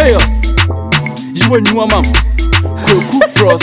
Chaos. You and your mom. Cool frost.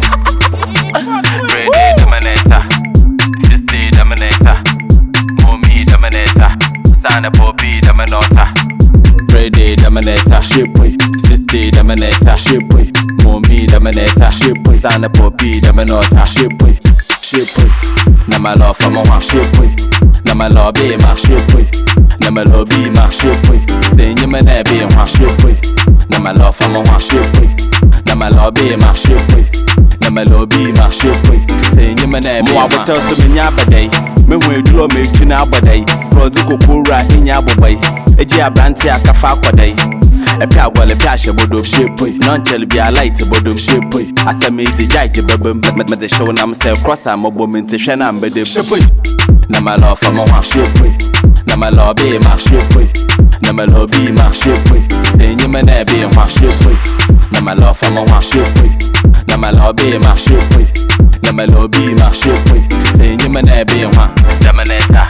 Ready dominator. Sister dominator. Mommy dominator. Sana Poppy dominator. Ready dominator. Shipway. Sister dominator. Shipway. Mommy dominator. Shipway. Sana Poppy dominator. Shipway. Shipway. Na my love for my Shipway. na my love be my Shipway. na my love be my Shipway. Say you man be my Shipway. na my love for my Shipway. na my love be my Shipway. na my love be my Shipway. Say you man be Mo abota so me nya badai me hu edulo me twi na badai rozi kokora nya bobai eji abranti akafa akwadai epi agwale pi ahye bodom Shipway. non tell be a light bodom Shipway. asame di jaje babam me the show na me say cross am bom nti hwe na mbede Shipway. na my love for my Shipway. na my love be my Shipway. na my love be my Shipway. say you man be my Shipway. na my love for my Shipway. na my love be my Shipway. na my love be my Shipway. say you man be my dominator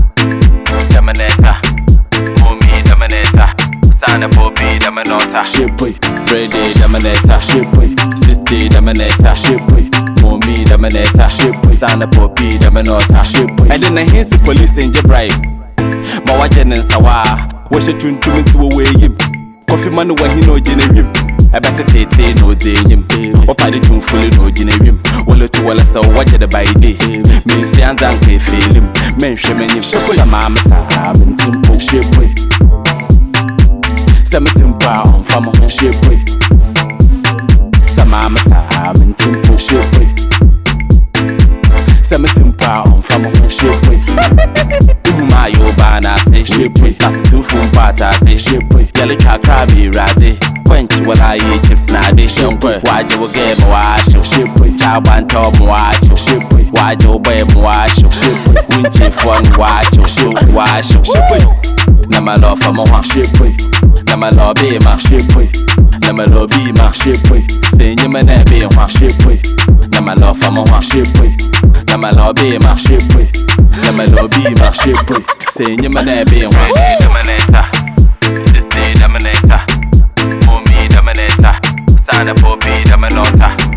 mommy dominator sana Poppy dominator Shipway. Ready dominator Shipway. sister dominator Shipway. mommy dominator Shipway. sana Poppy dominator Shipway. and then his police in bribe ma wajen sawa wo she tuntum nti wo weyim coffee man wo hi no gine wiem ebete tete no denyim o pade tunfuli no gine wiem wole to wala sa waje da by day me si anzan ke feelim men hwe menyim sama mata mentimpo Shipway. samatimpa on famo Shipway. sama mata mentimpo Shipway. samatimpa on famo Shipway. Uma yo bana say Shipway. That's two fun pata say Shipway. Yellow crabby rade Quench while I eat chips na de shampoo Why you get my wash Shipway. Chaban top watch Shipway. Why you buy my wash Shipway. Winchi fun watch so wash Shipway. Na my love for my Shipway. Na my love be my Shipway. Na my love be my Shipway. Say you man be my Shipway. Na my love for my Shipway. Na my love be my Shipway. na my love be my Shipway. say you man be my dominator sister dominator mommy dominator sana Poppy dominator